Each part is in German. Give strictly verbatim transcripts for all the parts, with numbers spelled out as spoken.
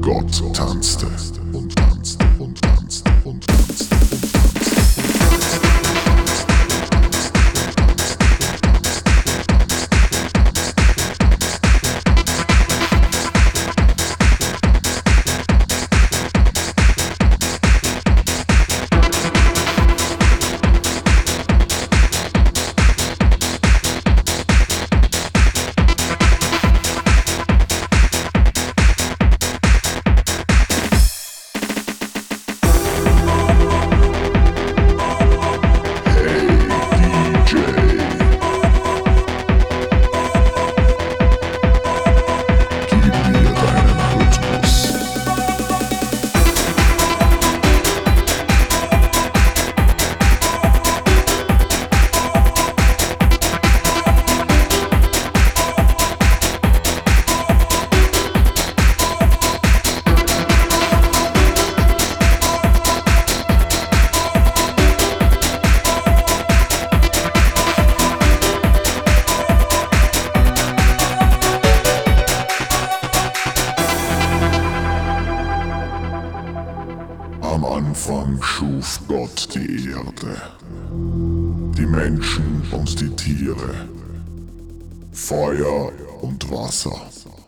Gott tanzte und tanzte und tanzte und tanzte und tanzte. Am Anfang schuf Gott die Erde, die Menschen und die Tiere, Feuer und Wasser.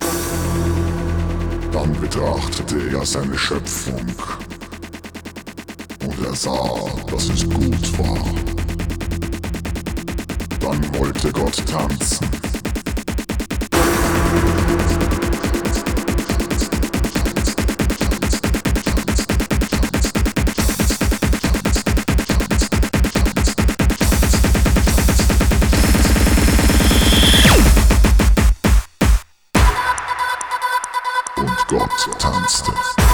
Dann betrachtete er seine Schöpfung und er sah, dass es gut war. Dann wollte Gott tanzen. Und Gott tanzte.